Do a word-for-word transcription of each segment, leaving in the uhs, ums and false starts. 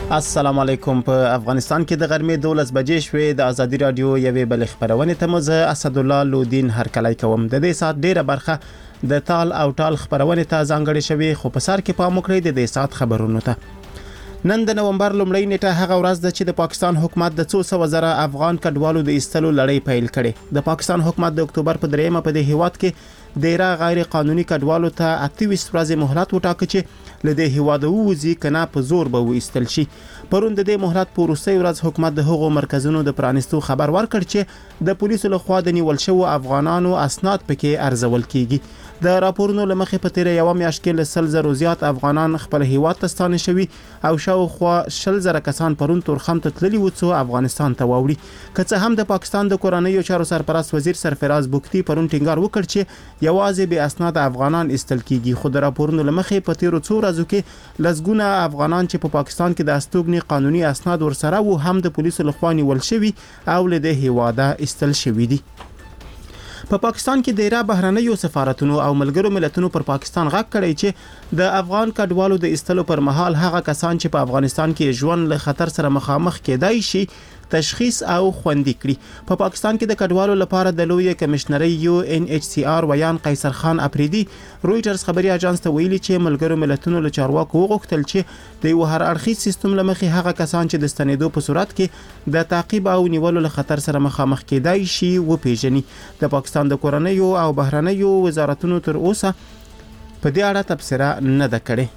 السلام علیکم. په افغانستان کې د غرمې دولس بجې شوې. د ازادي رادیو یوې بل خبرونه ته مزه اسد الله لودین هرکلی کوم. د دې سات ډیره برخه د تال او ټال خبرونه ته ځانګړې شوې، خو په سر کې پام وکړئ د دې سات خبرونو ته. نن د نومبر لومړۍ نیټه هغه ورځ ده چې د پاکستان حکومت د څو سو زره افغان کډوالو د ایستلو لړۍ پیل کړي. د پاکستان حکومت د اکتوبر په دریمه په د هیواد کې ډیره غیر قانوني کډوالو ته اته ویشت ورځې مهلت وټاکه چې لدې هیواد ووزي کنه په زور به وایستل شي. پرون د دې مهلت په وروستۍ ورځ حکومت د هغو مرکزونو د پرانستو خبر ورکړ چې د پولیسو لخوا د نیول شوو افغانانو اسناد پکې ارزول کیږي. د راپورونو لمخې په تیر یو میاشت کې له سل زرو زیات افغانان خپل هیواد ته ستانه شوي او شاوخوا شل زره کسان پرون تورخم ته تللي و څو افغانستان ته واوړي. که څه هم د پاکستان د کورنیو چارو سرپرست وزیر سرفراز بوکتی پرون ټینګار وکړ چې یوازې به اسناد افغانان استل کیږي، خو د راپورونو لمخې په تیر څو ورځو کې لزګونه افغانان چې په پاکستان کې د استوګنې قانوني اسناد ورسره وو هم د پولیسو لخوا نیول شوي او له دې هیواده استل شوي دي. په پا پاکستان کې ډیره بهرنیو سفارتونو او ملګرو ملتونو پر پاکستان غږ کړی چې د افغان کډوالو د استلو پر مهال هغه کسان چې په افغانستان کې ژوند له خطر سره مخامخ کېدای شي تشخیص او خوندي کړي. په پا پاکستان کې د کډوالو لپاره د لوی کمشنري یو ان ایچ سی آر ویان قیصر خان اپریدي رويټرز خبري اژانس ته ویلي چې ملګرو ملتونو له چارواکو وغوښتل چې د یو هر اړخیز سیستم لمخې هغه کسان چې د ستنېدو په صورت کې د تعقیب او نیولو له خطر سره مخامخ کېدای شي وپیژني. د پاکستان د کورنیو او بهرنیو وزارتونو تر اوسه په دې اړه تبصره نه ده کړې.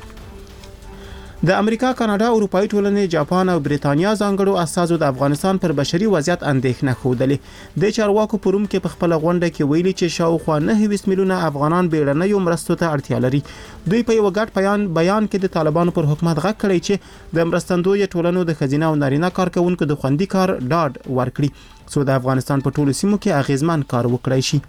د امریکا، کاناډا، اروپאי ټولنې، جاپان او بریتانیا ځانګړو اساسو د افغانستان پر بشري وضعیت اندېښنه خوده. د چارواکو پروم کې په خپل غونډه کې ویلي چې شاوخوا نه میلیونه افغانان بیړنیو مرستو ته اړتیا لري. دوی په یو غټ بیان بیان کې د طالبانو پر حکومت غږ کړی چې د مرستندوی ټولنو د خزینه او نارینه کارکونکو د خوندي کار ډاډ ورکړي څو د افغانستان په ټولو سیمو کې اغیزمن کار وکړي شي.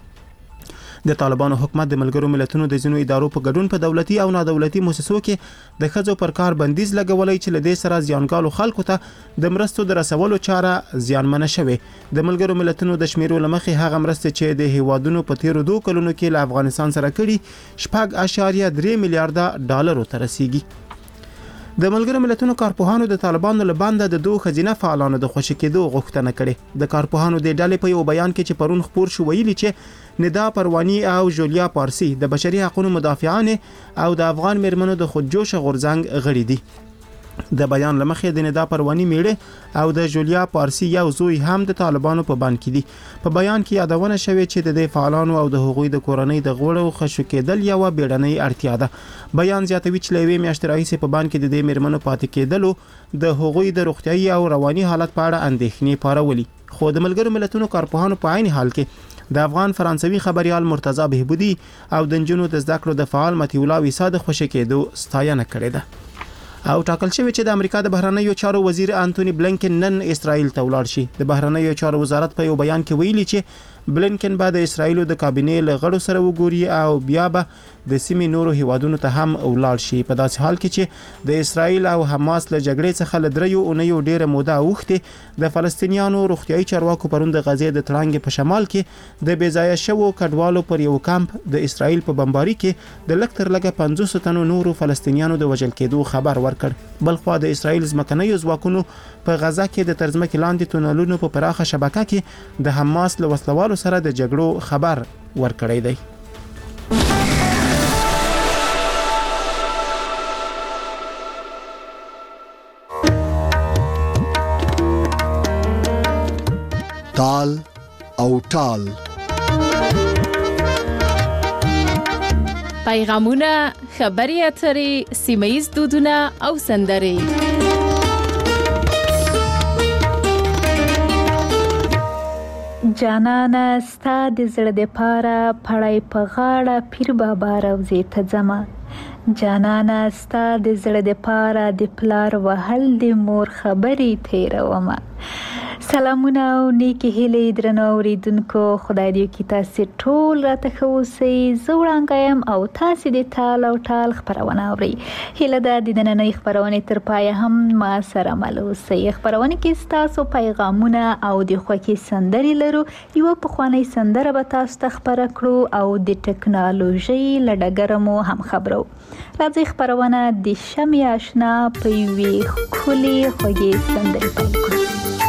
د طالبانو حکومت د ملګرو ملتونو د ځینو ادارو په ګډون په دولتي او نادولتي مؤسسو کې د خځو پر کار بندیز لګولای چې لدې سره زیانګالو خلکو ته د مرستو د رسولو چاره زیانمنه شوه. د ملګرو ملتونو د شمیرو لمخې هغه مرسته چې د هیوادونو په تیرو دوه کلونو کې له افغانستان سره کړي شپږ اعشاریه درې میلیارډ ډالر ته رسیدي. د ملګرو ملتونو کارپوهانو د طالبانو له بانده د دوه خزینه فعالانو د خوشی کېدو غوښتنه کړې. د کارپوهانو د ډلې په یو بیان کې چې پرون خبر شو ویلي چې ندا پروانی او جولیا پارسی د بشري حقوقو مدافعان او د افغان مرمنو د خودجوش غورځنګ غړي دي. د بیان لمخې د ندا پروانی میړه او د جولیا پارسی یو زوی هم د طالبانو په بان کې دي. په بیان کې یادونه شوې چې د دې فعالانو او د حقوقي د کورنۍ د غوړو خشو کېدل یو بیړنۍ اړتیا ده. بیان زیاتوي چې لوي میاشتې راهیسې په بان کې د دې مرمنو پاتې کېدلو د حقوقي د روغتيایي او رواني حالت په اړه اندېښنې پارولي. خو د ملګرو ملتونو کارپوهانو په عین حال کې د افغان فرانسوي خبريال مرتضی بهبودي او د نجونو د زده کړو د فعال متي الله وساده خوشی کېدو ستاینه کړې ده. او ټاکل شوی چې د امریکا د بهرنیو چارو وزیر انټونی بلنکن نن اسرائیل ته ولاړ شي. د بهرنیو چارو وزارت په یو بیان کې ویلي چې بلنکن بعد اسرائیل د کابینې له غړو سره وګوري او بیا به د سیمې نورو هیوادونو ته هم ولاړ شي. په داسې حال کې چې د اسرائیل او حماس له جګړې څخه له دریو اونیو ډیره موده اوښته د فلسطینیانو روغتيایي چارواکو پرون د غزې د تړانګې په شمال کې د بیځایه شوو کډوالو پر یو کمپ د اسرائیل په بمباري کې د لکتر لګه پنځوس تنو نورو فلسطینیانو د وژل کېدو خبر ورکړ. بلخوا د اسرائیل ځمکنیو ځواکونو په غزا کې د ترځمکې لاندې تونلونو په پراخه شبکه کې د حماس له وسلوالو سره د جګړو خبر ورکړی دی. تال او ټال پیغامونه، خبري اترې، سیمه‌ییز دودونه او سندرې. جانانه ستا د زړه د پاره پړای په غاړه پیر بابا روزي ته ځما. جانانه ستا د زړه د پاره د پلار وهل د مور خبرې تیرومه. سلامونه او نیکی هیلې درنو اوریدونکو، خدای دې وکړي تاسو ټول راته ښه اوسئ. زه وړانګه یم او تاسو د تال او ټال خپرونه اورئ. هیله ده د نننۍ خپرونې تر پایه هم ما سره مل اوسئ. خپرونه کې ستاسو پیغامونه او د خوښۍ سندرې لرو. یوه پخوانۍ سندره به تاسو ته خپره کړو او د ټکنالوژۍ له ډګره مو هم خبرو. راځئ خپرونه د شمع آشنا په یوې ښکلې خوږې سندرې پیل کړو.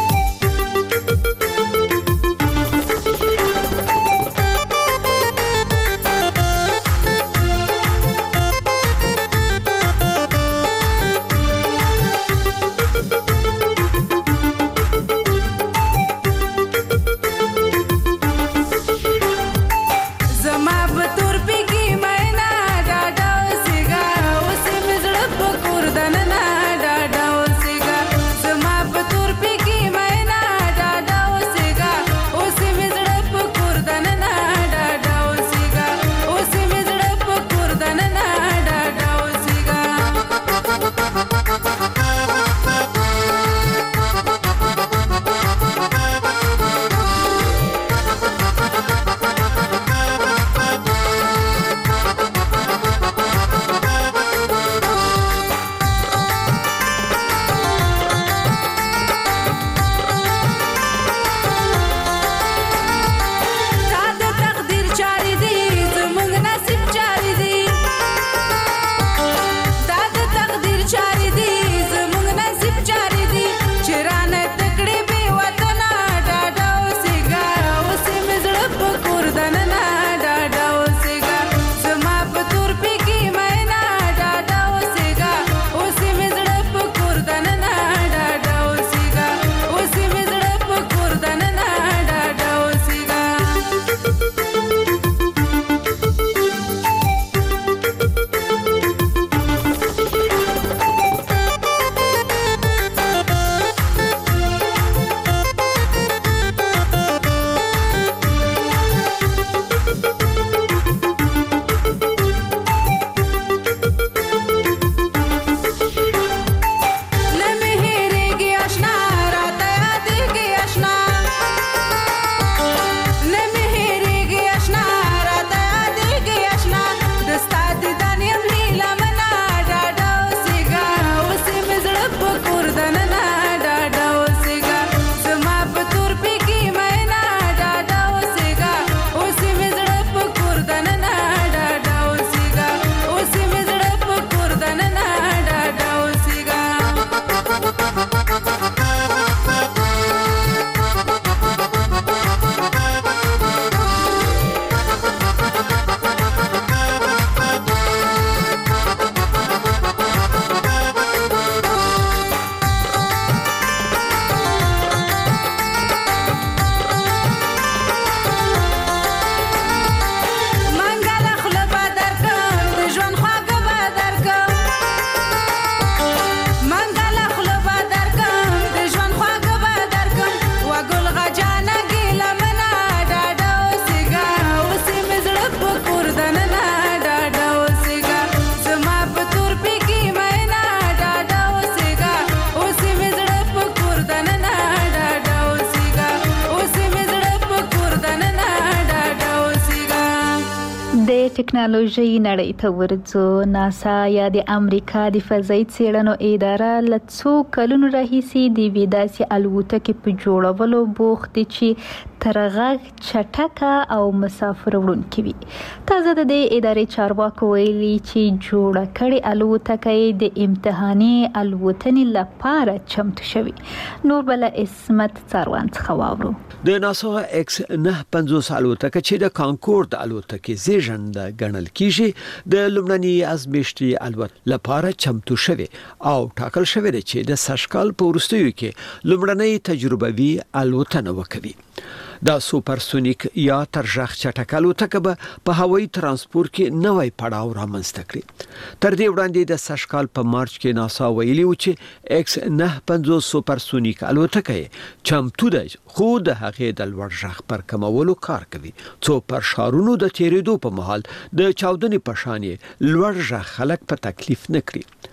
ټکنالوژي نړۍ ته ورځو. ناسا یا د امریکا د فضایي څېړنو اداره له څو کلونو راهیسې د یوې داسې الوتکې په جوړولو بوخت دي چې تر غږ چټکه او مسافر وړونکې وي. تازه د دې ادارې چارواکو ویلي چې جوړه کړې الوتکه یې د امتحاني الوتنې لپاره چمتو شوې. نور بل اسمت څاروان څخه واورو. د ناسا ایکس نه پنځوس الوتکه چې د کانکورد الوتکې زیږنده ګڼل کیږي د لومړني ازمیښتي الوت لپاره چمتو شوی او ټاکل شوی دی چې د سشکال په وروستیو کې لومړنۍ تجربوي الوتنه وکړي. دا سوپرسونیک یا ترژغ چټک الوتکه به په هوایي ترانسپورت کې نوی پړاو رامنځته کړي. تر دې وړاندې د سشکال په مارچ کې ناسا ویلي و چې ایکس نه پنځوس سوپرسونیک الوتکه چمتو ده خو د هغې د لوړ غږ پر کمولو کار کوي څو پر ښارونو د تیریدو په مهال د چاودنې په شان لوړ غږ خلک په تکلیف نه کړي.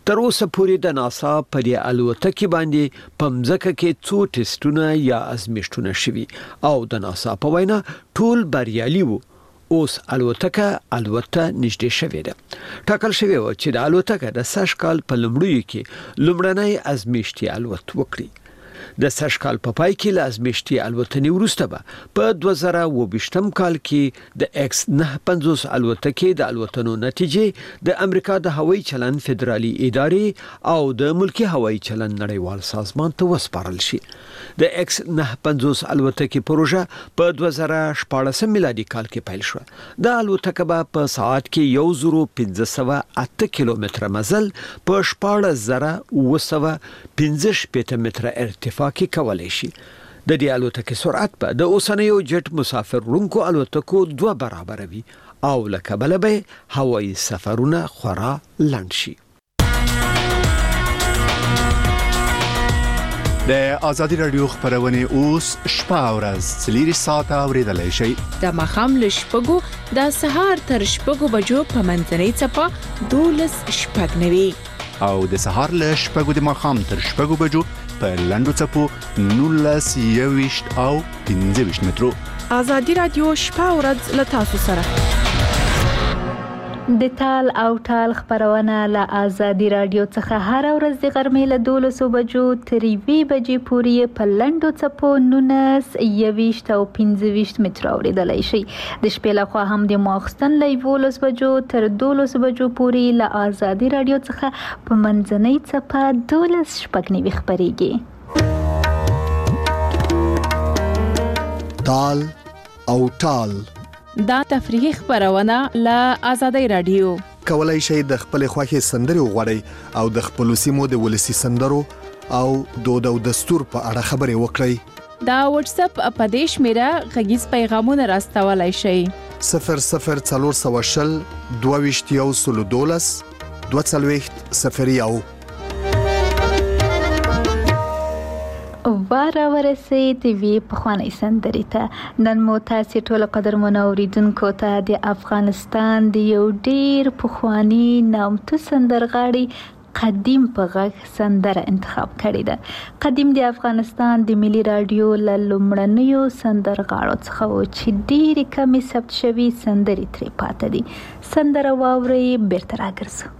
تر اوسه پورې د ناسا په دې الوتکې باندې په مځکه کې څو ټیسټونه یا ازمیښتونه شوي او د ناسا په وینا ټول بریالي وو. اوس الوتکه الوته نږدې شوې ده. ټاکل شوی و چې د الوتکه د سږ کال په لومړیو کې لومړنی ازمیښتي الوت وکړي. د سږ کال په پای کې له ازمیښتي الوتنې وروسته به په دوه زره اووه ویشتم کال کې د ایکس نهه پنځوس الوتکې د الوتنو نتیجې د امریکا د هوایي چلند فدرالي ادارې او د ملکی هوایي چلند نړیوال سازمان ته وسپارل شي. د ایکس نهه پنځوس الوتکې پروژه په دوه زره شپاړس میلادي کال کې پیل شو. د الوتکه به په ساعت کې یو زره پنځه سوه اته کیلومتره مزل په شپاړس زره اوه سوه پنځه شپېته متره ارتفاع کې کولای شي. د دې الوتکې سرعت به د اوسنیو جټ مسافر وړونکو الوتکو دوه برابر وي او له کبله به هوایي سفرونه خورا لنډ شي. د ازادي رادیو خبرونه اوس شپه او ورځ څلور ساعته اوریدلای شئ. د مخام له شپږو د سهار تر شپږو بجو په منځنۍ څپه دولس شپږ نوي او د سهار له شپږو د مخام تر شپږو بجو په لندو څپو نولس یويشت او پنځه ویشت مترو. ازادي رادیو شپه او ورځ له تاسو سره. د تال او ټال خبرونه له ازادي رادیو څخه هر ورځ د غرمې له دولسو بجو تر یوې بجې پورې په لندو څپو نولس یويشت او پنځه ویشت مترو اوریدلای شئ. د شپې لخوا هم د ماخستن له یولس بجو تر دولسو بجو پورې له ازادي رادیو څخه په منځنۍ څپه دولس شپږ نوي خبريږي. تال او ټال دا تفریحي خبرونه له ازادي رادیو. کولای شئ د خپل خوښي سندري وغوړئ او د خپل سیمو د ولسی سندرو او دود او دستور په اړه خبري وکړئ. دا واتس اپ په دیش میرا غږیز پیغامونه راستولای شئ. صفر صفر څلور سوه شل دوه ویشت یو سل دولس دوه څلوېښت صفر یو. واره ورسید وی پخوانی سندري ته. نن مو تاسو ټول قدرمن اوریدونکو ته د افغانستان د یو ډیر پخوانی نامتو سندرغاړي قدیم په غږ سندره انتخاب کړې ده. قدیم د افغانستان د ملي رادیو له لومړنیو سندرغاړو څخه و چې ډېرې کمې ثبت شوي سندرې ترې پاتې دي. سندره واورئ بیرته راګرځو.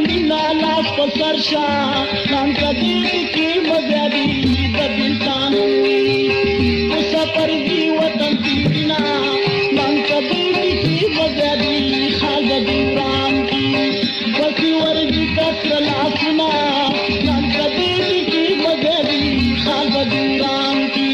Shah, Ram Kadir ki mazadi, the Biltan. ورځي کتر لاسونه نن کدی کی مګری خال بدوران کی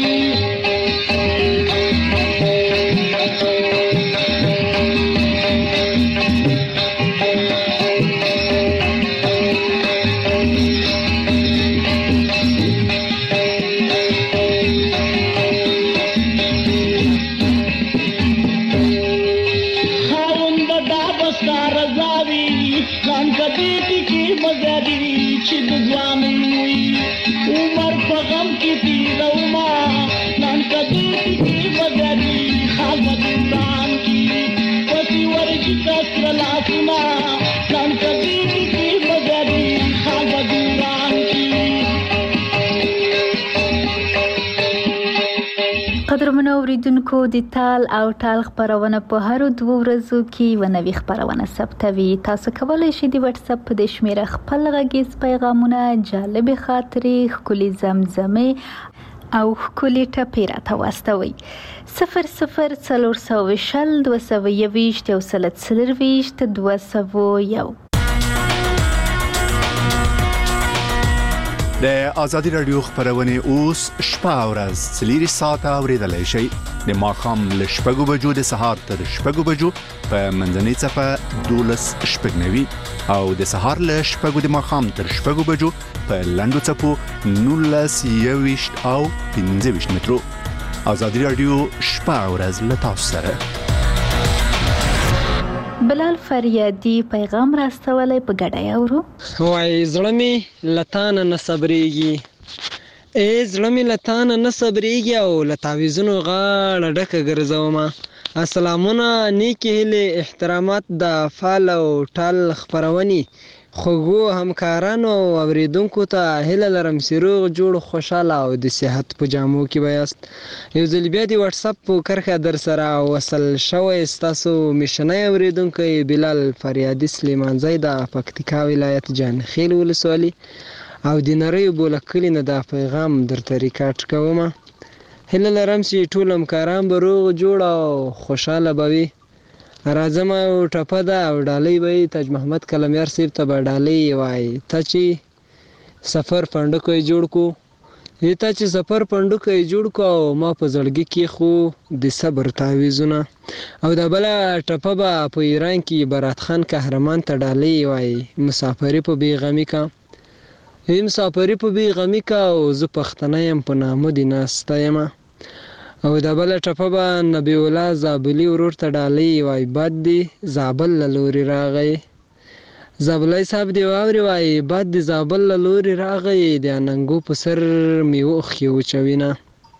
قدرمنو اوریدونکو د تال او ټال خبرونه په هر دوه ورځو کې ونوي خبرونه ثبتوي. تاسو کولی شئ د واتس اپ په شمیره خپل غږیز پیغامونه، جالب خاطرې، ښکلي زمزمې او ښکلي ټپې راته واستوئ. صفر صفر څلور سوه شل دوه سوه یوویشت یو سل څلرویشت دوه سوه یو. د ازادي رادیو خبرونه اوس شپه او ورځ څلور ساعته اوریدلای شئ. د ماښام له شپږو بجو د سهار تر شپږو بجو په منځنۍ صفه دولس شپږنوي او د سهار له شپږو د ماښام تر شپږو بجو په لنډو څپو نولس یوویشت او پنځه ویشت مترو. ازادي رادیو شپه او ورځ له تاسو سره. بلال فریادي پیغام راستولی په ګډه اورو. وای زړه می لتان نه صبرېږي، ای زړه می لتان نه صبرېږي او لتاویزونو غاړه ډکه ګرځومه. السلامونه، نیکی هیلې، احترامات د فال او ټال خبرونی خوږو همکارانو او اوریدونکو ته هیله لرم چې روغ جوړ خوشاله او د صحت په جامو کې بیاست. یو ځل بیا د واتس اپ په کرښه در سره وصل شوی ستاسو میشنۍ اوریدونکی بلال فریادي سلیمانزی د پکتیکا ولایت جانخیل ولسوالي او د نریو بولکلی نه د پیغام درته ریکارډ کوم. هیله لرم چې ټول همکاران به روغ جوړ او خوشاله بوي. راځم او ټپه ده او ډالۍ به تاج محمد کلمیار صاحب ته به ډالۍ وای. ته چې سفر پنډکو یې جوړ کو، ته چې سفر پنډکو یې جوړ کو او ما په زړګي کې خو د صبر تعویزونه. او دا بله ټپه به په ایران کې برات خان قهرمان ته ډالۍ وای. مسافري په بیغمي کا، ای مسافري په بیغمي کا او زه پښتنه یم په نامه دې ناسته یم. او دا بله ټپه به نبی الله زابلي ورور ته ډالۍ وای. باد دی زابل له لوري راغی، زابلي صاحب دی واوري وای. باد دی زابل له لوري راغی، د اننګو په سر مې وخې وچوینه.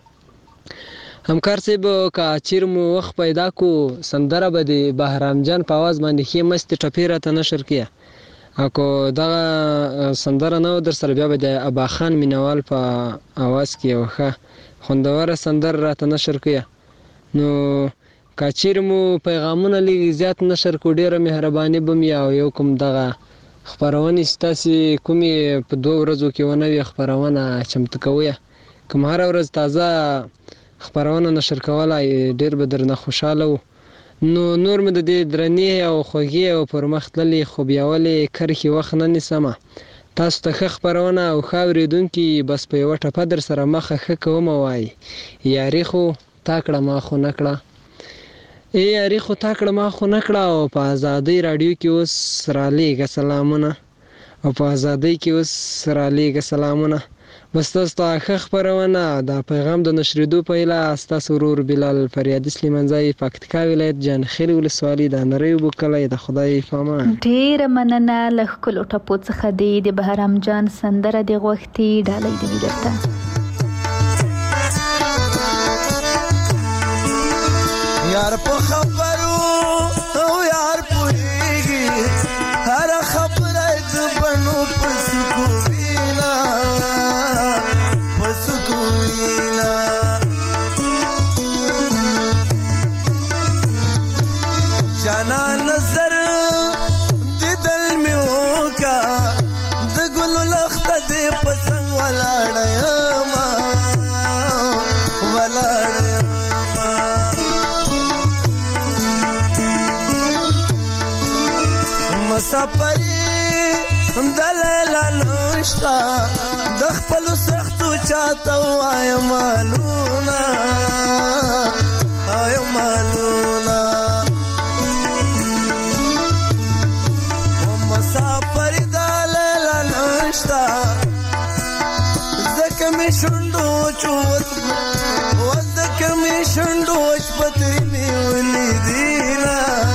همکار صاحب که چیر مو وخت پیدا کو سندره به د بهرام جان په آواز باندې ښې مستې ټپې راته نشر کړه. اکو دغه سندره نه در سره بیا به د ابا خان مینوال په آواز کې یو ښه خوندوره سندر راته نشر کړه. نو کاچیر مو پیغامونه لږ زیات نشر کو ډیره مهرباني بم یا یو کوم دغه خبرونه ستاسو کومې په دوه ورځو کې ونوي خبرونه چمتو کوي. کوم هر ورځ تازه خبرونه نشر کولای ډیر به درنه خوشاله و. نو نور مې د دې درنې او خوږې او پرمختللې خوبیاولې کرښې وخت نه نیسمه. تاسو ته ښه خبرونه او ښه اورېدونکي بس په یوه ټپه در سره مخه ښه کوم وایي. یاري خو تا کړه ما خو نه کړه، ای یاري خو تا کړه ما خو نه کړه. او په ازادۍ راډیو کې اوس رالیږه سلامونه، او په ازادۍ کې اوس رالیږه سلامونه. بس تاسو ته ښه خبرونه دا پیغام د نشریدو په هیله ستاسو ورور بلال فریادي سلیمانزی پکتیکا ولایت جانخیل ولسوالي د نریو بوکلی د خدای په امان. ډیره مننه. له ښکلو ټپو څخه دی د بهرام جان سندره د غوښتي ډالۍ د درته. یار په خبرو او یار پوهیږي هر خبره د بنو پسکو وینا پسکو وینا جانا نظر د دل می وکا د ګل لخت د پسنګ ولاړ ما ولاړ مسافری دلیلا نشتا د خپلو سختو چاته وایم مالونه وایم مالونه مسافر دلیلا نشتا ځکه مې شونډو چوت ځکه مې شونډو شپتري مې ولیدینا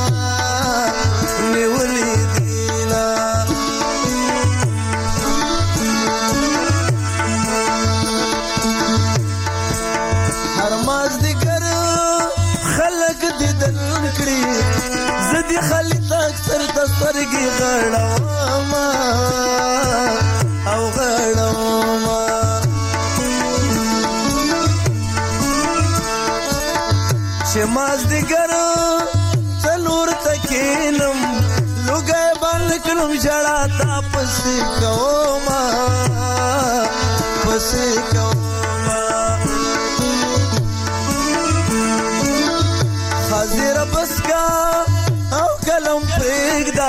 مې ولیدینا هر مازدیګر خلک دیدن کړي زه دې خالي ته اکثر د سترګې غړوم او غړوم چې مازدیګر څلور ته کښېنم لوګی باندې کړم ژړا تا پسې کومه پسې کومه حاضر بس کا او قلم پرېږده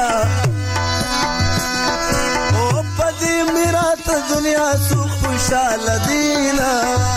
او په دې میرا ته دنیا سو خوشحاله دینا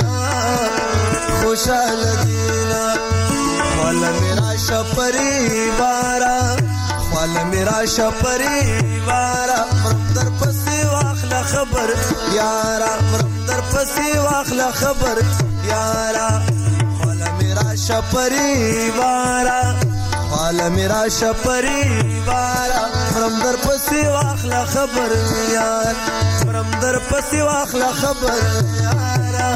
خوشحاله دینا خواله میرا شپری بارا خواله میرا شپری بارا مرم در پسی واخلا خبر یارا مرم در پسی واخلا خبر یارا خواله میرا شپری بارا خواله میرا شپری بارا مرم در پسی واخلا خبر یار مرم در پسی واخلا خبر یارا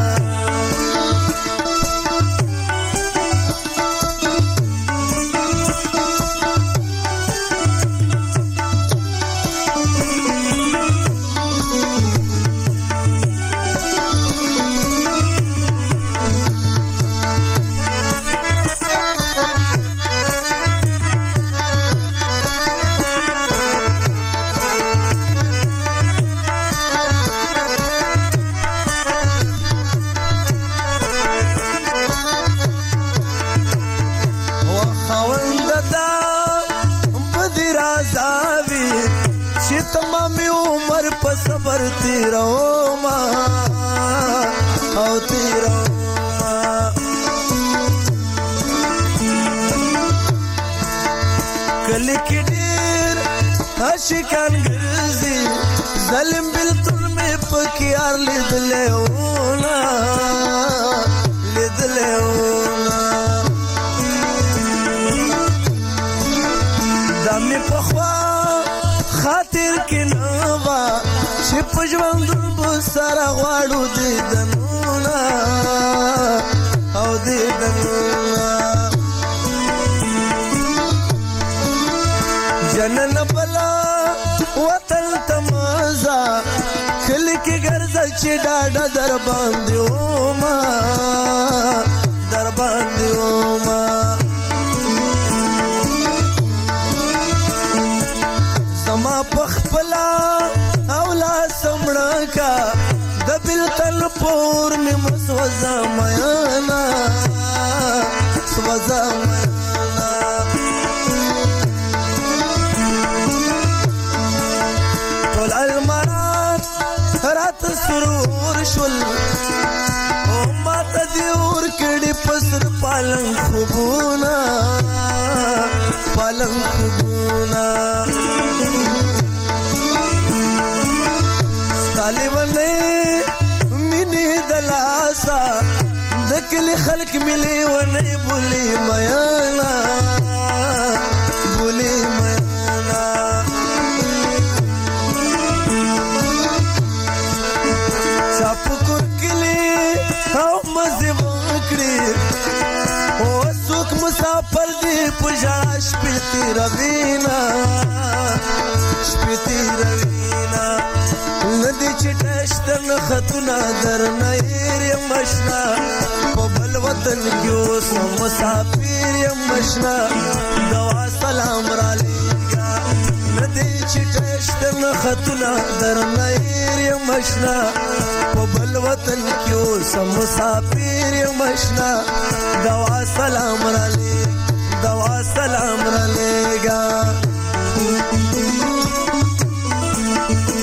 صبر تیرو ما او تیرو ما کلی کی ډیر عاشقان ګرځي ظالم بلتون مې پکیار لیدلې ونا لیدلې ونا دمه پخوا خاطر کې نوا چې په ژوند به سره غواړو دیدنونه او دیدنونه جنن بلا وطن ته مزه کلی کې ګرځه چې ډاډه در باندې وما در باندې وما زما پخپلا اولا سمړه کا د بلتل پور می مسوزا میانا سوزا میانا ټول المرات رات سرور شول او ماته دی ور کړي پسر پالن خوبونا پالن خوبونا طالبانه مینه دلاسا دکلی خلق ملي ونه بولي میانا بولي میانا چاپ کلی او مزه وکړي او څوک مسافر دی پجا شپتی روینا شپتی روینا ندی چټشتن خطونه درنه یر مشنا په بل وطن کې اوس مسافر یم مشنا دوا سلام را لېږه ندی چټشتن خطونه درنه یر مشنا په بل وطن کې اوس مسافر یم مشنا دوا سلام را لېږه دوا سلام را لېږه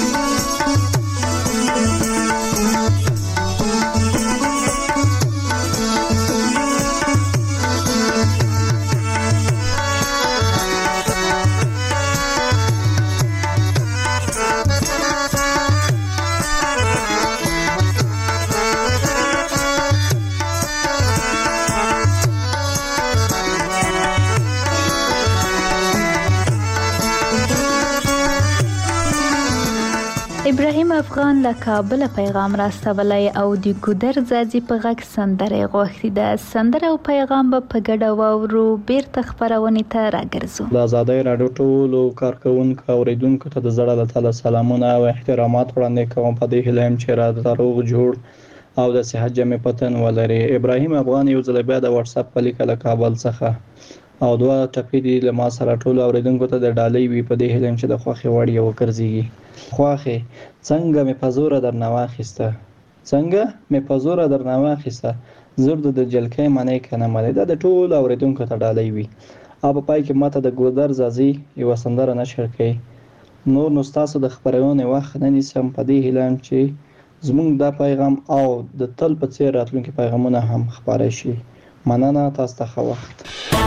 ابراهیم افغان له کابل پیغام راستولی او د ګودر ځاځي په غږ سندره غوښتي ده. سندره او پیغام به په ګډه واورو. بیرته خپرونې ته راګرځو. د آزادۍ راډیو ټولو کارکونکو او اوریدونکو ته د زړه له تله سلامونه او احترامات وړاندې کوم. په دې هیله یم چې را روغ جوړ او د صحت جامې پتن ولري. ابراهیم افغان یو ځل بیا د واتس اپ په لیکه له کابل څخه او دوه ټپې دي له ما سره ټولو اوریدونکو ته د ډالۍ وي. په دې هیله یم چې د خوښې وړ یې وګرځېږي. خواخې څنګه مې په زوره درنه واخیسته، څنګه مې په زوره درنه واخیسته، زرد د جلکۍ منې کنه منې. دا د ټولو اوریدونکو ته ډالۍ وي. او په پای کې ماته د ګودر ځاځي یوه سندره نشر کړئ. نور نو ستاسو د خپرونې وخت نه نیسم. په دې هیله یم چې زموږ دا پیغام او د تل په څیر راتلونکي پیغامونه هم خپاره شي. مننه، تاسو ته ښه وخت.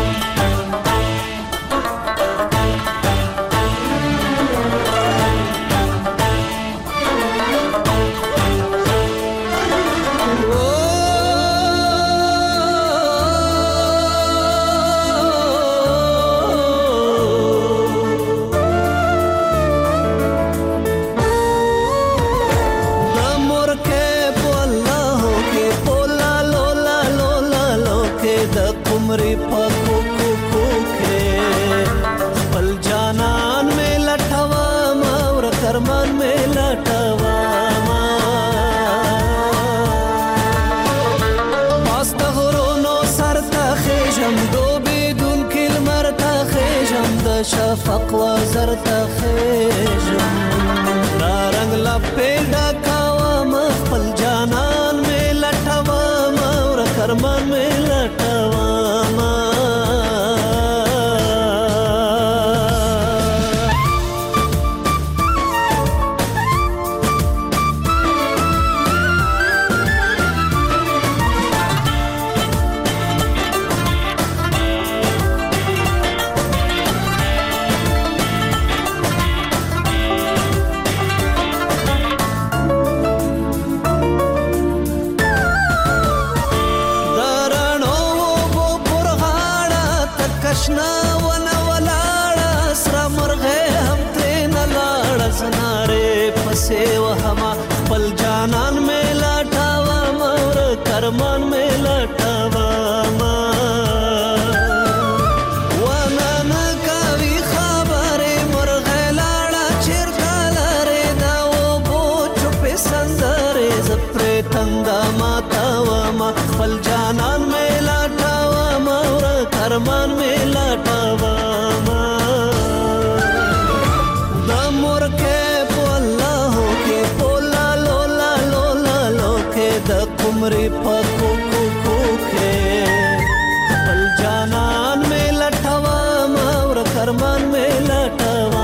شفق وزر تخیجم دا رنگ لپیدا کاوام خپل جانان میں لټوام اور کرمان میں لټوام. सेव हमा पल जानन में लटावा मोर करमान में लटावा वनन कवि खबरे मोर गलाड़ा चिरकालरे दाओ बो चुप संदरे जप्रे तंदा मातावा मा पल जानन में लटावा मोर करमान में लटावा कुमरी पको को के पल जानन में लटवा और करमान में लटवा.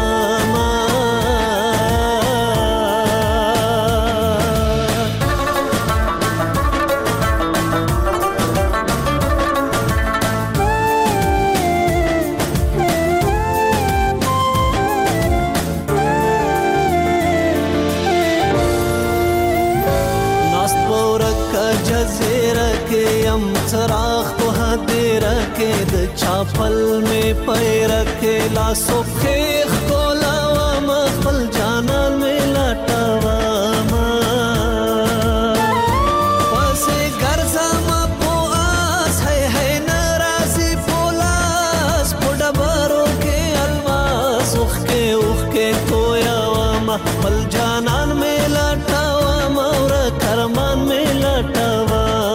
चराग तो हदेर के द चापल में पैर के लासो खेख को लावा मखल जाना में लटावा पसे गर्जा मा पो आस है है नाराजी पोलास पुडबरो के अलवास उख के उख के कोयावा मखल जाना में लटावा और करमान में लटावा.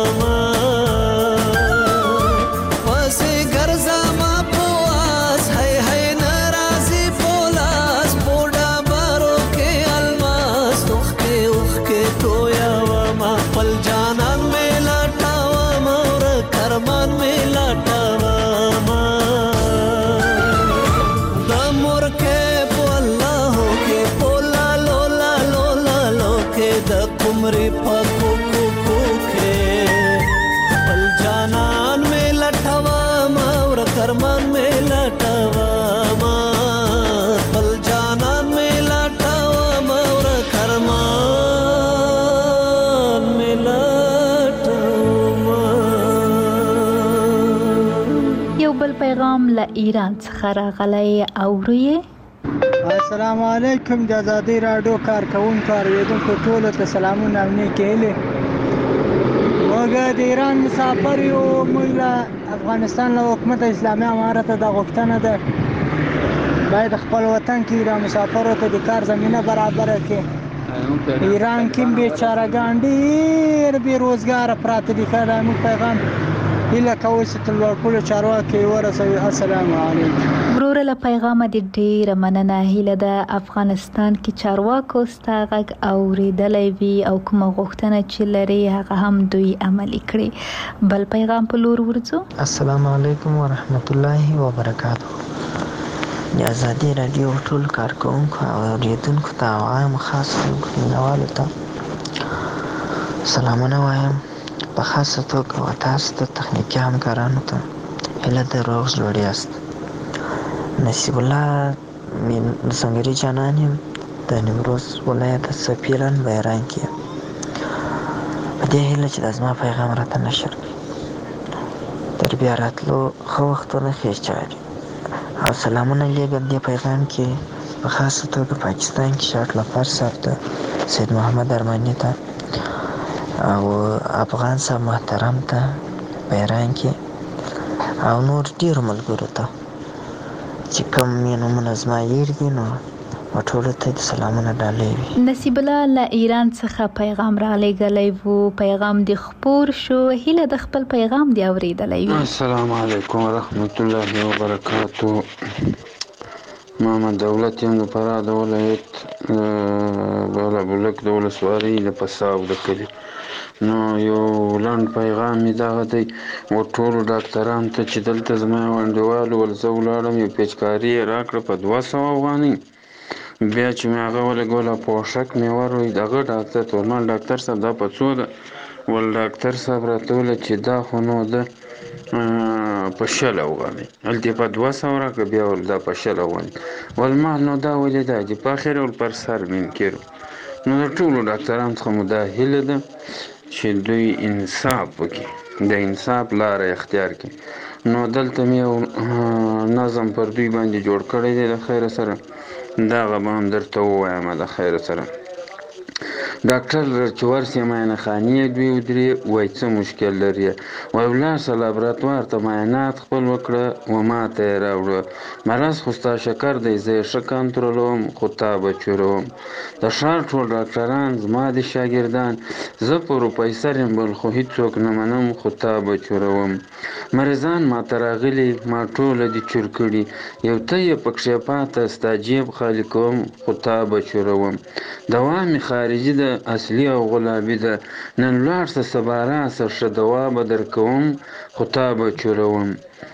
कुमरी पको को के पल जानन में लटवा और करमान में लटवा पल जानन में लटवा और करमान में लटवा. یو بل پیغام له ایران څخه راغلی اورئ. السلام علیکم د ازادي راډیو کارکونکو اوریدونکو ټولو ته سلامونه او نیکې هیلې. موږ د ایران مسافر یو. موږ له افغانستان له حکومت اسلامي امارت د غوښتنه ده باید خپل وطن کې د مسافرو ته د کار زمینه برابره کړي. ایران کې بیچارهګان ډېر بې روزګاره پراته دي. که دا موږ پیغام هیله کوو چې تر لوړپوړو چارواکو یې ورسوي. السلام علیکم. وروره له پیغامه دې ډېره مننه. هیله ده افغانستان کې چارواکو ستا غږ اورېدلی وي او کومه غوښتنه چې لري هغه هم دوی عملي کړي. بل پیغام په لور ورځو. السلام علیکم ورحمت الله وبرکاته. د ازادي راډیو ټول کارکونکو او اوریدونکو ته او عام خاص مینوالو ته سلامونه وایم. په خاصه توګه و تاسو ته تخنیکي همکارانو ته هیله ده روغ جوړ یاست. نصیب الله سنگری جانان یم د نیمروز ولایت سفیران بیران کې. په دې هیله چې د زما پیغام راته نشر کړي. تر بیا راتلو ښه وختونه ښې چارې او سلامونه لیږم دې پیغام کې په خاصه توګه پاکستان کې شاټ لفر صاحب ته، سید محمد ارماني ته او افغان صاحب محترم ته بیران کې او نور ډېرو ملګرو ته چې کوم یې نومونه زما هېر دي نو ټولو ته د سلامونه ډالۍ وي. نصیب الله له ایران څخه پیغام را لېږلی و. پیغام دې خپور شو. هیله د خپل پیغام دې اورېدلی وي. السلام علیکم ورحمت الله وبرکاتو. محمد دولت یم د فراه د ولایت بالا بولک د ولسوالۍ د پساو د کلي. نو یو لنډ پیغام مې دغه دی و ټولو ډاکټرانو ته چې دلته زما یو انډیوال ول، زه ولاړم یو پیچکاري یې راکړه په دوه سوه افغانۍ. بیا چې مې هغه ولګوله پوښک مې وروی دغه ډاکټر ته ول مال ډاکټر صاحب دا په څو ده؟ ول ډاکټر صاحب راته وویل چې دا خو نو ده په شل افغانۍ. هلته یې په دوه سوه راکړه. بیا ول دا په شل افغانۍ. ول ما نو دا ولې دا دي په اخر ول پر سر منکر. نو د ټولو ډاکټرانو څخه مو دا هیله ده چې دوی انصاف وکړي، د انصاف لاره اختیار کړي. نو دلته مې یو نظم پر دوی باندې جوړ کړی دی د خیره سره، دغه به هم درته ووایم د خیره سره. ډاکټر چې ورسې معاینه خانې دوی ودرې وایي څه مشکل لري؟ وایي ولاړ شه لابراتوار ته معاینات خپل وکړه و ما ته یې راوړه. مرض خو ستا شکر دی، زه یې ښه کنټرولوم خو تا به چوروم. د ښار ټول ډاکټران زما د شاګردان، زه پروفیسر یم بل خو هېڅوک نه منم خو تا به چوروم. مریضان ما ته راغلي ما ټوله دي چور کړي، یو ته یې پکښې پاته ستا جیب خالي کوم خو تا به چوروم. دوا مې خارجي ده اصلي او غلابي ده، نن ولاړ شه سبا راشه ښه دوا به درکوم خو تا به چوروم.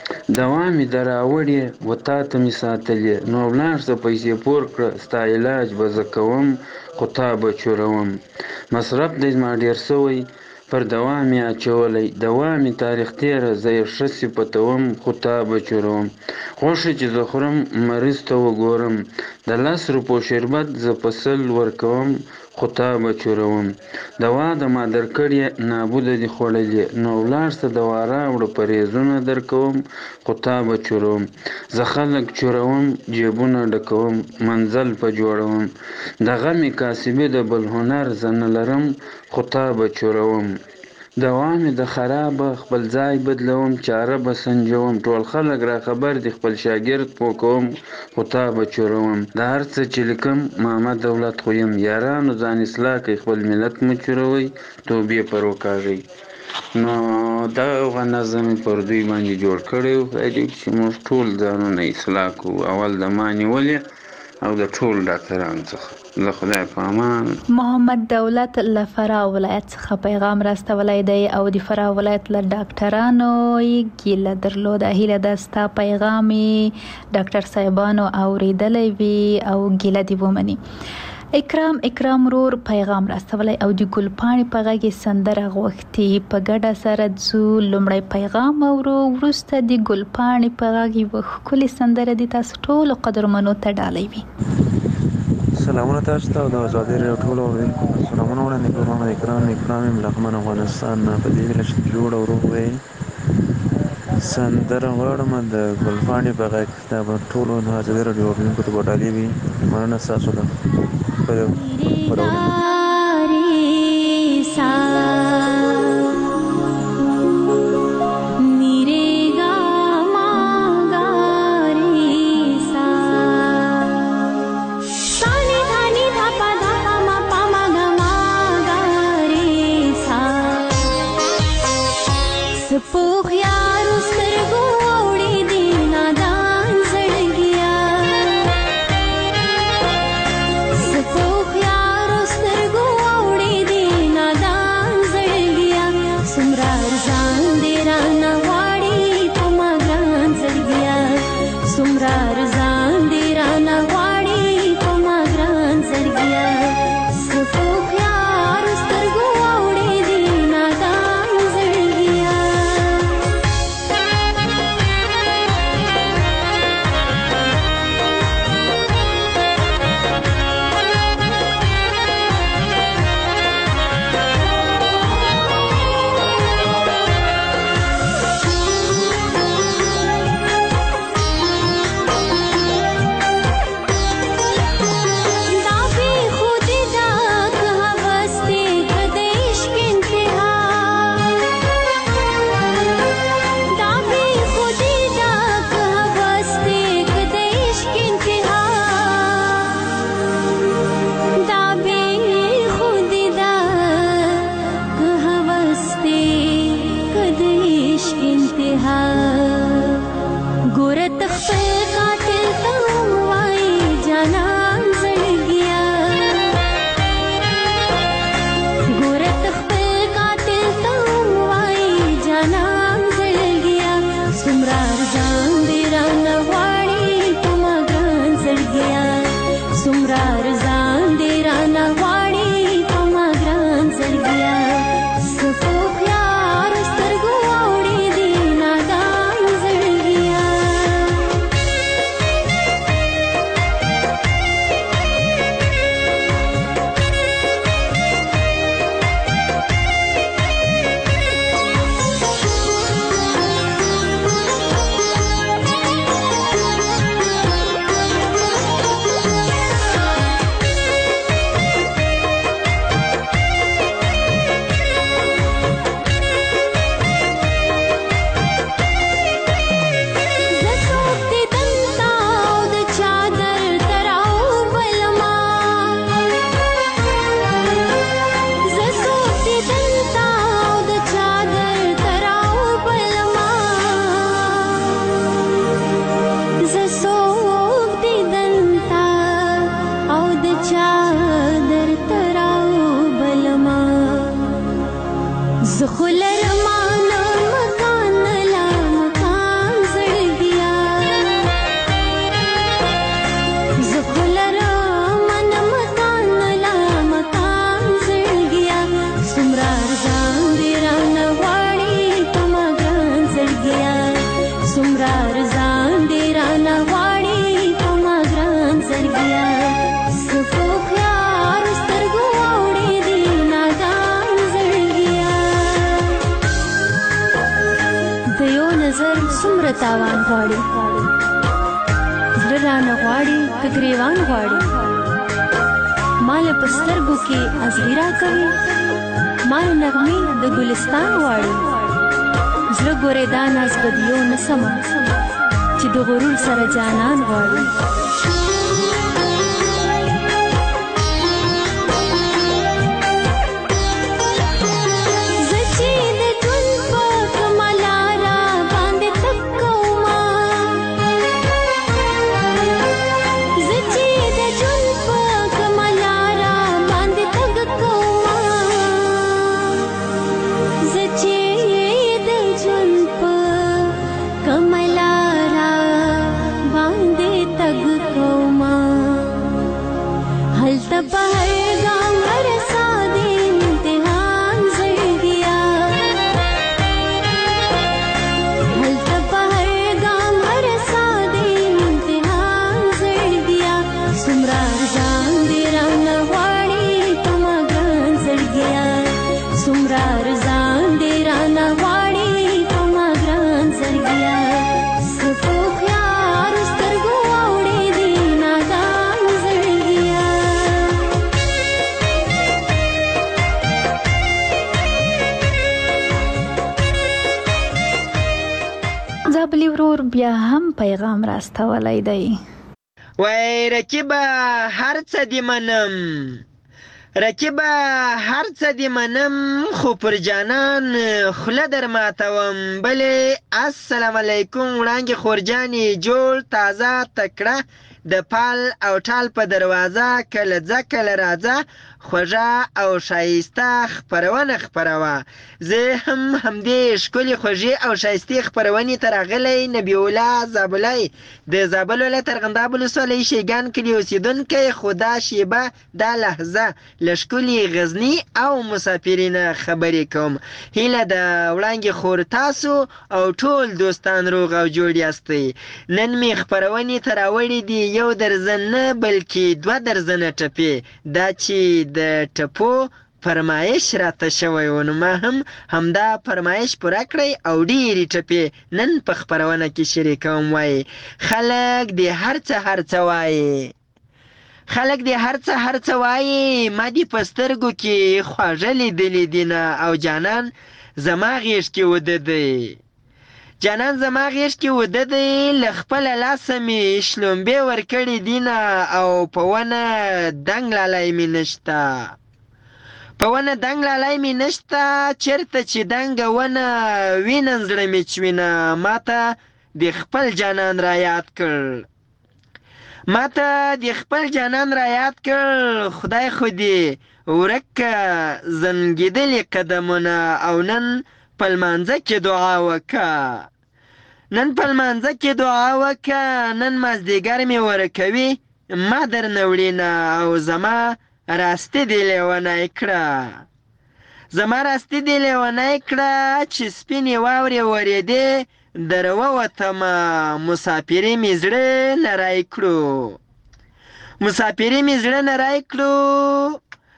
دوا مې در راوړې و تا ته مې ساتلې، نو ولاړ شه پیسې پور کړه ستا علاج به زه کوم خو تا به چوروم. مصرف دی زما ډېر سوی پر دوا مې اچولی، دوا مې تاریخ تېره زه یې ښه صفتوم خو تا به چوروم. غوښه چې زه خورم مریض ته وګورم، د لس روپو شربت زه په سل ورکوم خو تا به چوروم. دوا د ما درکړې نابوده دي خوړلې، نو ولاړ شه دوا راوړه پرهیزونه درکوم خو تا به چوروم. زه خلک چوروم جیبونه ډکوم منزل په جوړوم، د غمې کاسبې د بل هنر زه نه لرم خو تا به چوروم. دوا مې د خرابه خپل ځای بدلوم، چاره به سنجوم، ټول خلک را خبر دي خپل شاګرد پوه کوم خو تا به چوروم. د هر څه چې لیکم محمد دولت خو یم، یارانو ځان اصلاح کوي خپل ملت مو چوروئ توبې پر وکاږئ. نو دغه نظم مې پر دوی باندې جوړ کړی و چې موږ ټول ځانونه اصلاح کړو. اول د ما نیولې او د ټول ډاکټرانو څخه له خدای په امان. محمد دولت له فراه ولایت څخه پیغام راستولی دی او د فراه ولایت له ډاکټرانو یې ګیله درلوده. هیله ده ستا پیغام ډاکټر صاحبانو اورېدلی وي او ګیله دې ومني. اکرام اکرام رور پیغام راستولی او د ګلپاڼې په غږ یې سندره غوښتې. په ګډه سره ځو لومړی پیغام اورو، وروسته د ګلپاڼې په غږ یوه ښکلې سندره د تاسو ټولو قدرمنو ته ډالۍ وي. سلامونه تاسو ته او د ازادي راډیو ټولو اورېدونکو سلامونه وړاندې کوم. محمد اکرام اکرام یم له لغمان افغانستان نه. په دې هیله چې جوړ او روغ وئ. سندره غواړم د ګلپاڼې په غږ دا به ټولو د ازادي راډیو اورېدونکو ته به ډالۍ وي. مننه ستاسو د خپرونې. تاوان غواړي زړه رانه غواړي که ګریوان غواړي مال په سترګو کې ازغیرا کوي مال نغمې د ګلستان غواړي زړه ګورې دا ناز بدیو نه سمه چې د غرور سره جانان غواړي कमलारा बांधे तग को بیا هم پیغام راستولی دی. وای رقیبه هر څه دې منم، رقیبه هر څه دې منم، خو پر جانان خوله در ماتوم. بلې السلام علیکم وړانګې خورجانې، جوړ تازه تکړه د پال او ټال په دروازه، کله ځه کله راځه خوږه او ښایسته خپرونه خپروه. زه هم همدې ښکلې خوږې او ښایستې خپرونې ته راغلی نبي الله زابلی د زابل ولایت ارغنداب ولسوالۍ شیګان کلي اوسېدونکی، خو دا شیبه دا لحظه له ښکلې غزني او مسافرینه خبرې کوم. هیله د وړانګې خور تاسو او ټول دوستان روغ او جوړ یاستئ. نن مې خپرونې ته راوړي دي یو درزن نه بلکې دوه درزنه ټپې، دا چې د ټپو فرمایش راته شوی و، نو ما هم همدا فرمایش پوره کړی او ډېرې ټپې نن په خپرونه کې شریکوم. وایي خلک دې هر څه هر څه وایي، خلک دې هر څه هر څه وایي، ما دې په سترګو کې خواږه لیدلي دینه، او جانان زما غېږ کې وده دی، جانان زما غېږ کې وده دی، له خپله لاسه مې شلومبې ورکړې دینه، او په ونه دنګ لالی مې نشته، په ونه دنګ لالی مې نشته، چېرته چې دنګه ونه وینم زړه مې چوینه. ما ته د خپل جانان را یاد کړ، ما ته د خپل جانان را یاد کړ، خدای خو دې ورک که زنګېدلي قدمونه، او نن په لمانځه کې دعا وکه، نن په لمانځه کې دعا وکه، نن مازدیګر مې ورکوي ما در نه وړینه، او زما راستی دې لیونی کړه، زما راستی دې لیونی کړه، چې سپینې واورې ورېدې در ووتمه، مسافري مې زړه نری کړو، مسافري مې زړه نری کړو،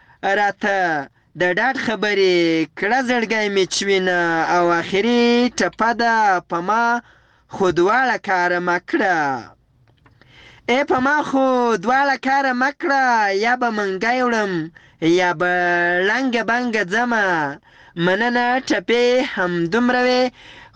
راته د ډاډ خبرې کړه زړګی مې چوینه، او آخري ټپه ده په ما خو دواړه کاره مه کړه، ای په ما خو دواړه کاره مه کړه، یا به منګی وړم یا به لنګه بنګه ځمه. مننه ټپې همدومره وې.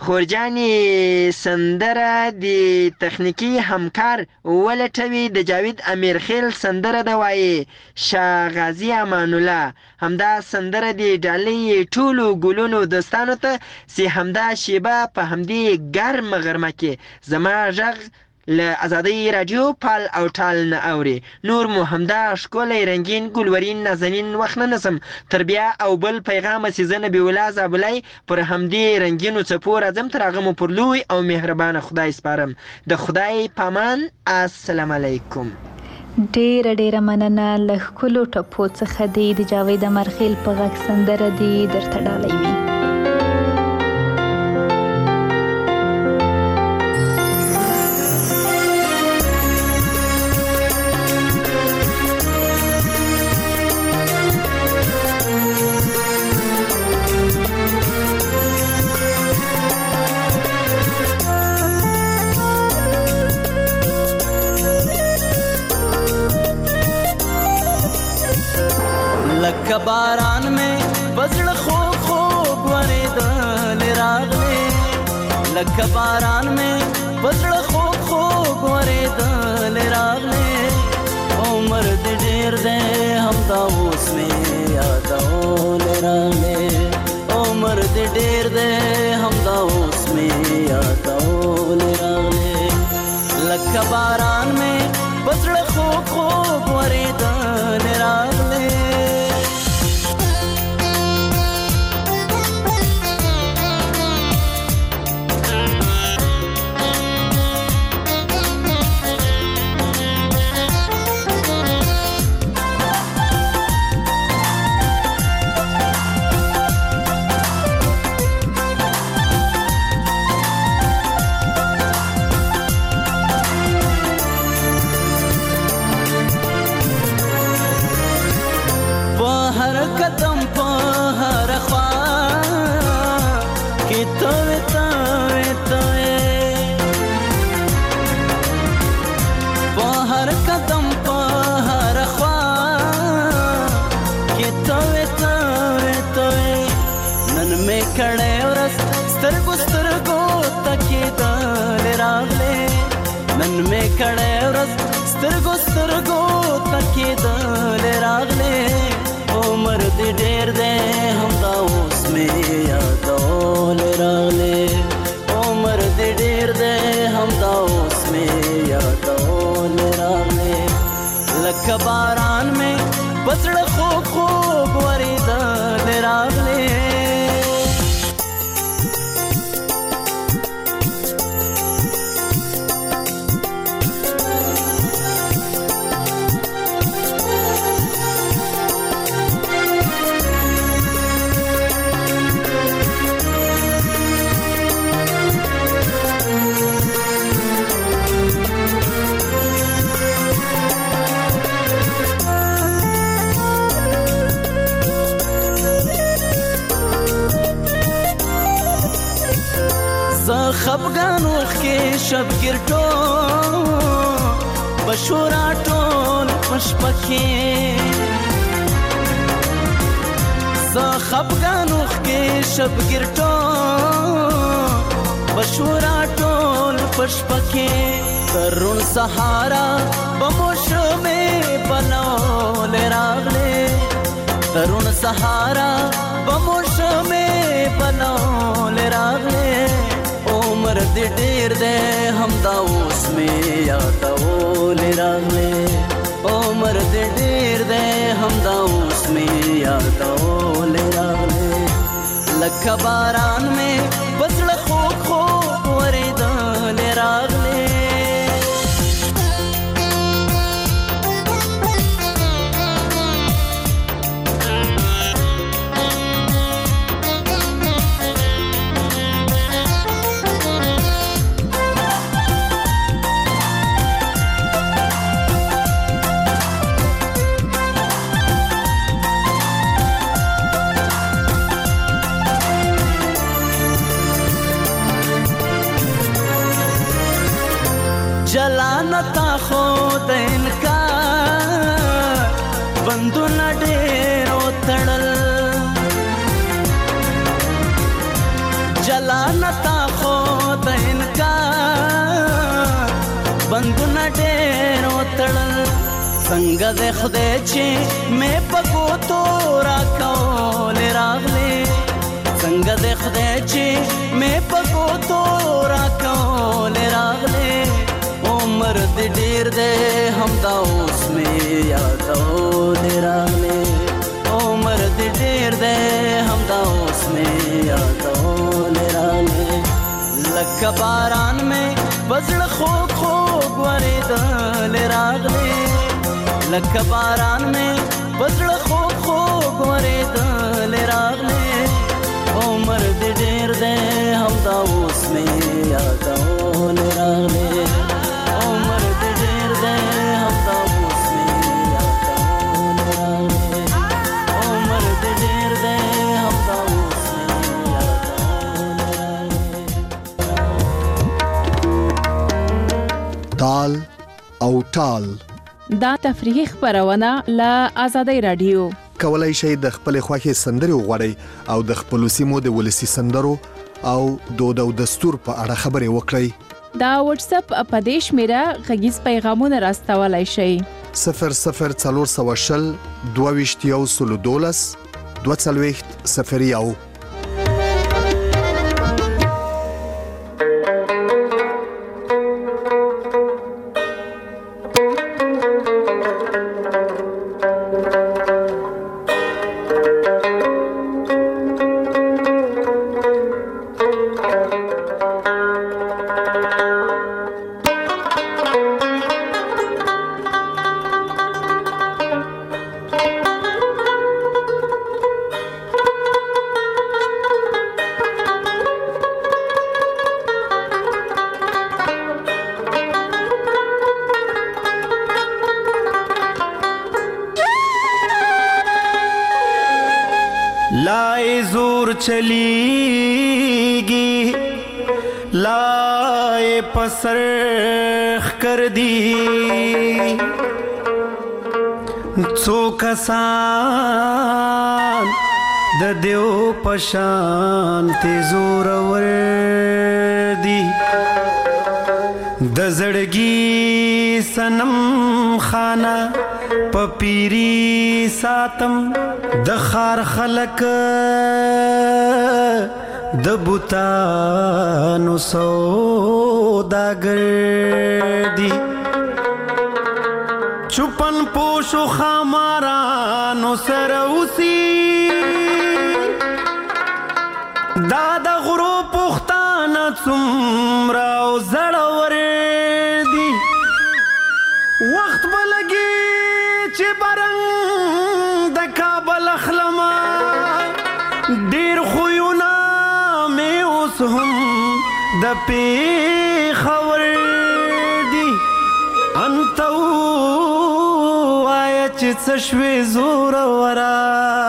خورجانې سندره د تخنیکي همکار ولټوي، د جاوید امیرخیل سندره ده، وایي شاه غازي امان الله. همدا سندره د ډالۍ ټولو ګلونو دوستانو ته، چې همدا شیبه په همدې ګرمه غرمه کې زما غږ له ازادۍ راډیو پال او ټال نه اوري. نور مو همدا ښکلی رنګین ګلورین نازنین وخت نه نسم، تر بیا او بل پیغامه چې زه نبي الله زابلی پر همدې رنګینو څپو راځم، تر هغه مو پر لوی او مهربانه خدای سپارم. د خدای پامان. السلام علیکم. ډیره ډیره مننه. له ښکلو ټپو څخه دی د جاوید امیرخیل په غږ سندره دی درته ډالۍ وي. लका बारान में बजड़ खो खो वरे दल रागले, लका बारान में बजड़ खो खो वरे दल रागले, ओ मर्द डेर दे हम दाऊस में यादौल रागले, ओ मर्द डेर दे हम दाऊस में यादौल रागले, लका बारान में बजड़ खो खो वरे दल रागले. कदम पर ख्वा कि तोए तोए तोए बाहर कदम पर ख्वा कि तोए तोए तोए नन में खड़े और स्तर को स्तर को तकी दल राग نن مې کړه ورځ سترګو سترګو تکېدل راغلې عمر دې ډېر دی همدا اوس مې یادول راغلې عمر دې ډېر دی همدا اوس مې یادول راغلې لکه باران مې پزړه خوږ خوږ ورېدل راغلې خفګان وخت کې شبګیر ټول بشورا ټول پشپکې زه خفګان وخت کې شبګیر ټول بشورا ټول پشپکې ترون سهارا بموشمې بنول راغلې ترون سهارا بموشمې بنول راغلې عمر دې ډېر دی همدا اوس مې یادول راغلې عمر دې ډېر دی همدا اوس مې یادول راغلې لکه باران مې پزړه خوږ خوږ ورېدل راغلې جلانتا خود انکار بندونه ډېر وتړل جلانتا خود انکار بندونه ډېر وتړل څنګه دې خدای چې مې په ګوتو راکول راغلې څنګه دې خدای چې مې په ګوتو راکول راغلې عمر دې ډېر دی همدا اوس مې یادول راغلې عمر دې ډېر دی همدا اوس مې یادول راغلې لکه باران مې پزړه خوږ خوږ ورېدل راغلې لکه باران مې پزړه خوږ خوږ ورېدل راغلې عمر دې ډېر دی همدا اوس مې یادول راغلې عمر دې ډېر دی همدا اوس مې یادول راغلې عمر دې ډېر دی همدا اوس مې یادول راغلې تال او ټال دا تفریحي خبرونه له آزادۍ رادیو کولای شئ د خپل خوښي سندري وغوړئ او د خپل سیمو د ولسی سندرو او دود او دستور په اړه خبرې وکړئ دا واتس اپ په دیش میرا غږیز پیغامونه راستولای شئ صفر صفر څلور سوه شل دوه ویشت یو سل دولس دوه څلوېښت صفر یو لائے زور چلیگی لائے پسرخ کر دی څو کسان د دیو پشان ته زور ور دی د زړګي سنم خانه پپیری ساتم د خار خلق د بوتانو سوداګر دی چوپن پوشو خامارانو سره اوسي دا د غرو پختانه څومره او زړور دي وخت به لګي چې برنګ د کابل اخلمه ډېر خویونه مې اوس هم د پېښور دي انت ووایه چې څه شوې زورورا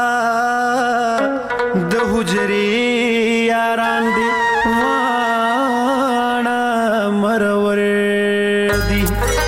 د حجرې یاران دي واړه مرور دي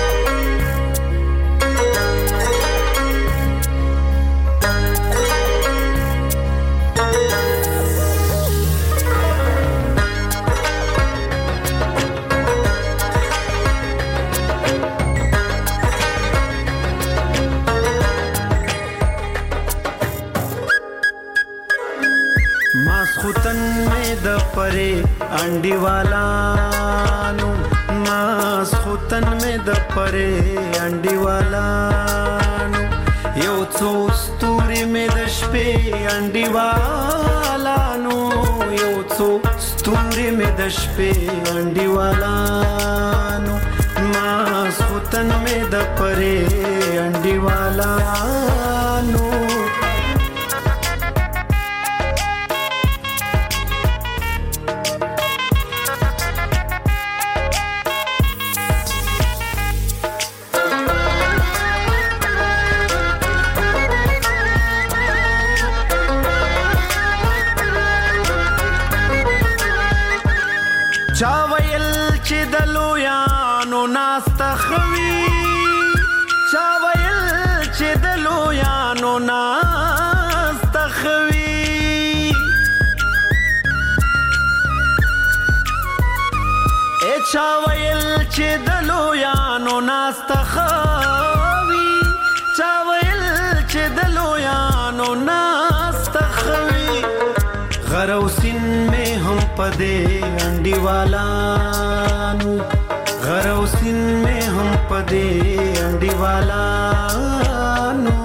پرے انڈی والانو ماس خوتن میں د پرے انڈی والانو یو څو ستوري میں د شپې انڈی والانو یو څو ستوري میں د شپې انڈی والانو ماس خوتن میں د پرے انڈی والانو چا ویل چې د لویانو ناسته خوي چا ویل چې د لویانو ناسته خوي ای چا ویل چې د لویانو ناسته خوي چا ویل چې د لویانو ناسته خوي غروسین میں ہم پدے انڈی والانو غروسین میں ہم پدے انڈی والانو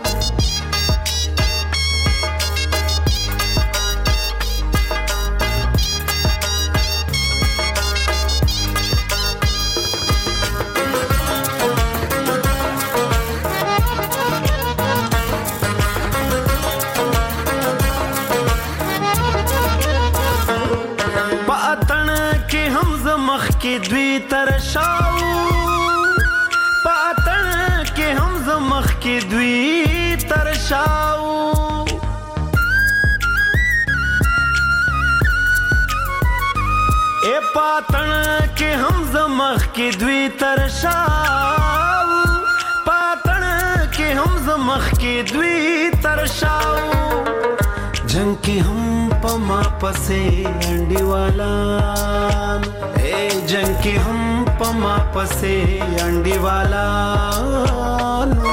کې دوی ترشاو پاتن کې هم زمخ کې دوی ترشاو اے پاتن کې هم زمخ کې دوی ترشاو پاتن کې هم زمخ کې دوی ترشاو جنگ کې هم پما پسې انډي والان اے جنگ کې هم پما پسې انډي والانو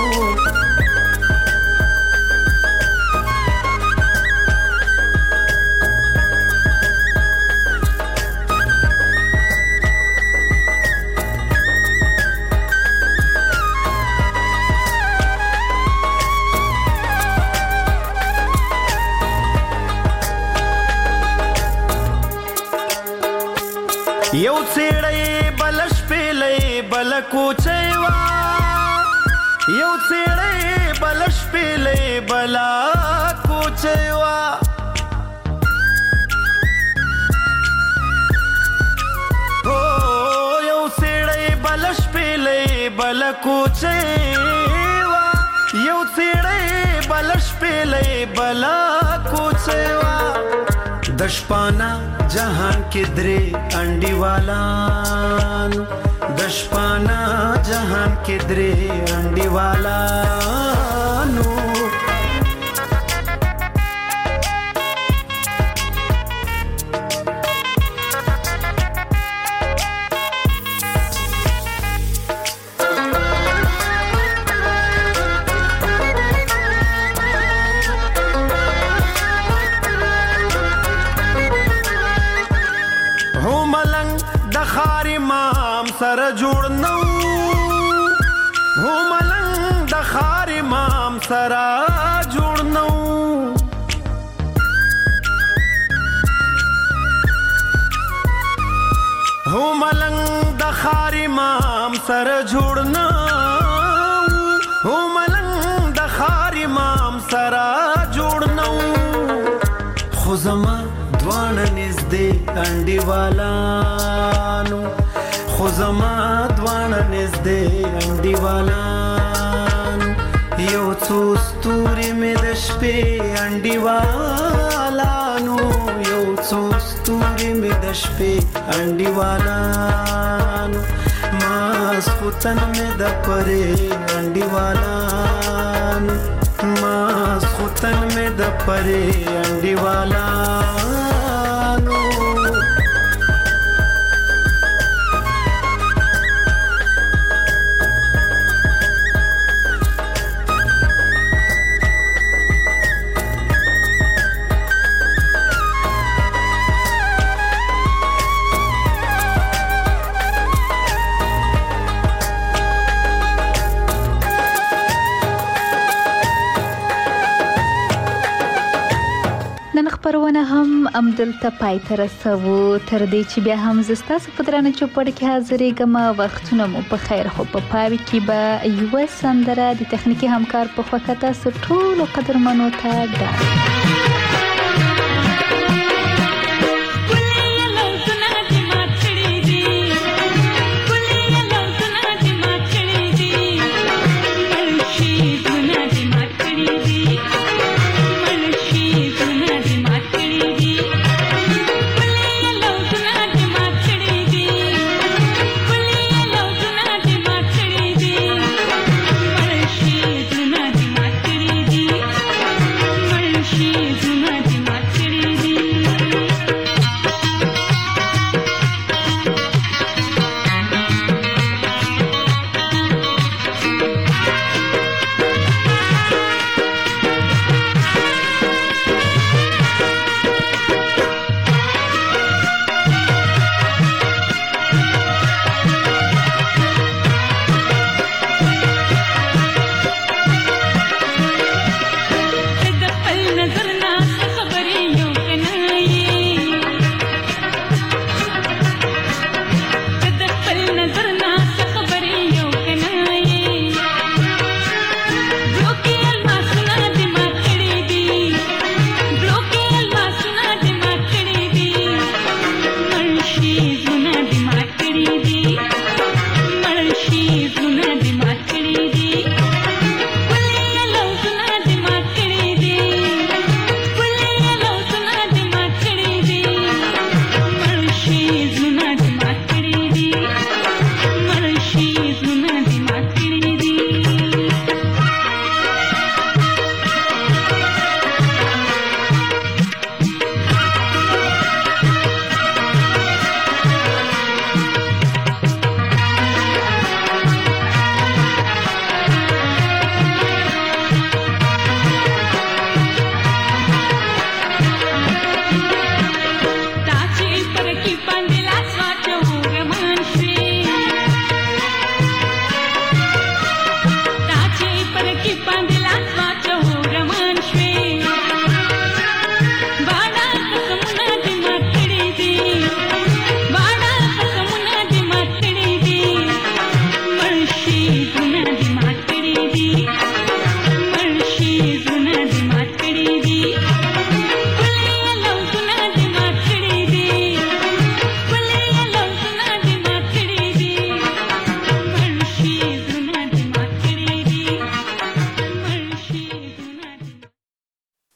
یو څېړی بلش پیلې بل کوچېوا یو څېړی بلش پیلې بل کوچېوا او یو څېړی بلش پیلې بل کوچېوا یو څېړی بلش پیلې بل کوچېوا دشپانا जहान के द्रे अंडी वालान दशपाना जहान के द्रे अंडी वालानो سره جوړ نو هو ملنګ د خار امام سره جوړ نو هو ملنګ د خار امام سره جوړ نو هو ملنګ د خار امام سره جوړ نو خو زما دوانه نږدې انډیوالانو خو زما دوانه نږدې انډیوالانو یو څو ستوري مې د شپې انډیوالانو یو څو ستوري مې د شپې انډیوالانو ماسخوتن مې د پرې انډیوالانو ماسخوتن مې د پرې انډیوالانو خبرونه هم امدلته پای ته رسوو تر دې چې بیا هم زستاسو په درانه چوپړ کې حاضرېږم وختونه مو په خیر خو په پای کې به یو سندره د تخنیکی همکار په خوا کې تاسو ټول قدرمنو ته ډاډ